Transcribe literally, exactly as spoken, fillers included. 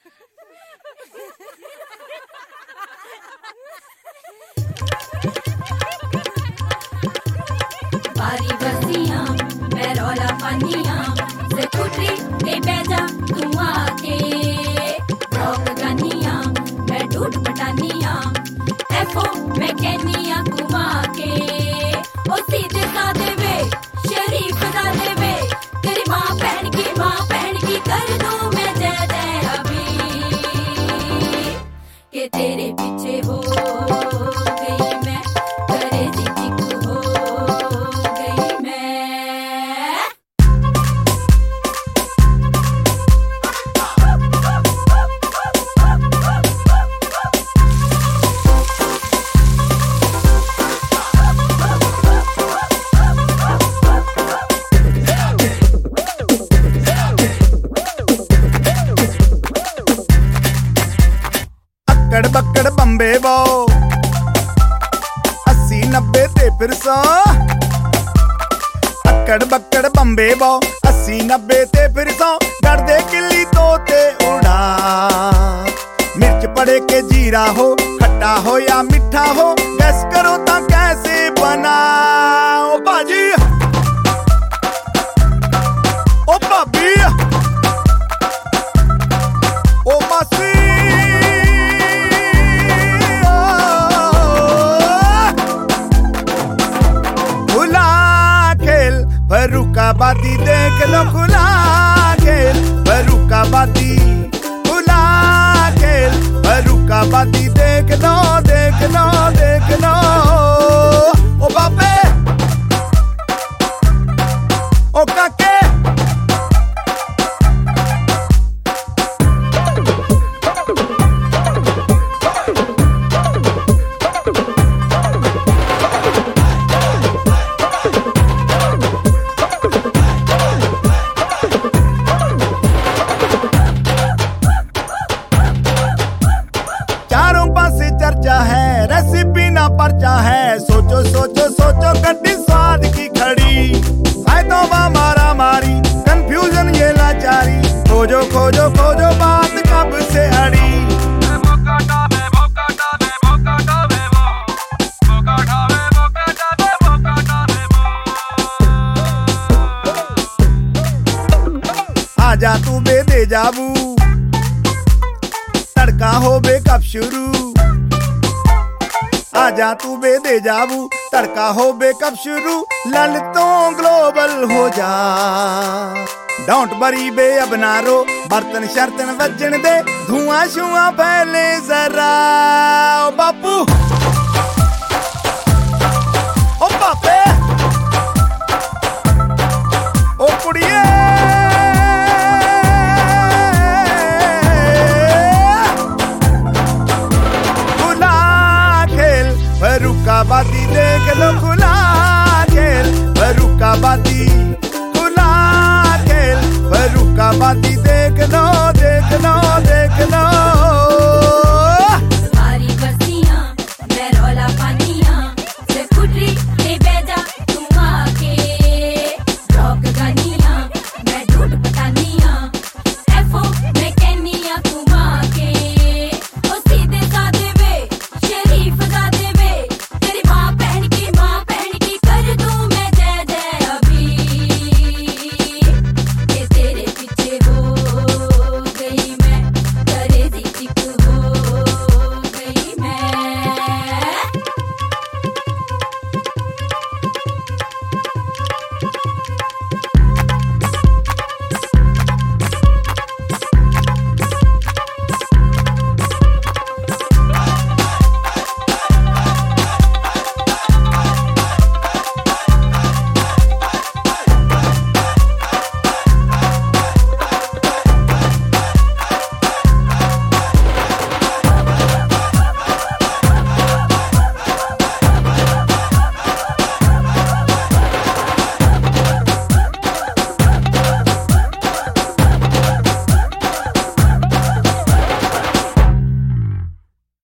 बारी बसियां मैं रौला पानियां स्कूटरी ते बैजा तू आके ब्लॉक गानियां मैं डूड पटानियां एफो मैं कहनियां घुमा के ओ सीधे साधे वे शरीफ साधे वे तेरी माँ बहन की माँ बहन की कर दूं मैं जय जय अभी के तेरे पीछे हो गई मैं करे जी चिकू हो गई मैं। अक्कड़ बक्कड़ बम्बे बो अस्सी नब्बे ते फिर सौ अक्कड़ बक्कड़ बम्बे बो अस्सी नब्बे ते फिर सौ डरदे किल्ली तोते उड़ा मिर्च पड़े के जीरा हो खट्टा हो या मिठा हो गैस करो ता कैसे बना ओ बाजी ओ भाभी ओ मासी फरूका बाती देख लो खुला खेल फरूका बाती खुला खेल फरूका बाती देख लो देख लो देख लो ओ बाबे ओ काके चर्चा है रेसिपी ना पर्चा है सोचो सोचो सोचो कड्डी स्वाद की खड़ी फायदों में मारा मारी कंफ्यूजन ये लाचारी खोजो खोजो खोजो बात कब से अड़ी आजा तू बे दे जाबू तड़का हो बे कब शुरू आजा तू बे दे जाबू तड़का हो बे कब शुरू ललतों ग्लोबल हो जा डोंट बरी बे अब ना रो बर्तन शर्तन वजन दे धुआं शुआं फैले जरा ओ बापू ओ बापे ओ कुड़िए फरूका बाती देख लो खुला खेल फरूका बाती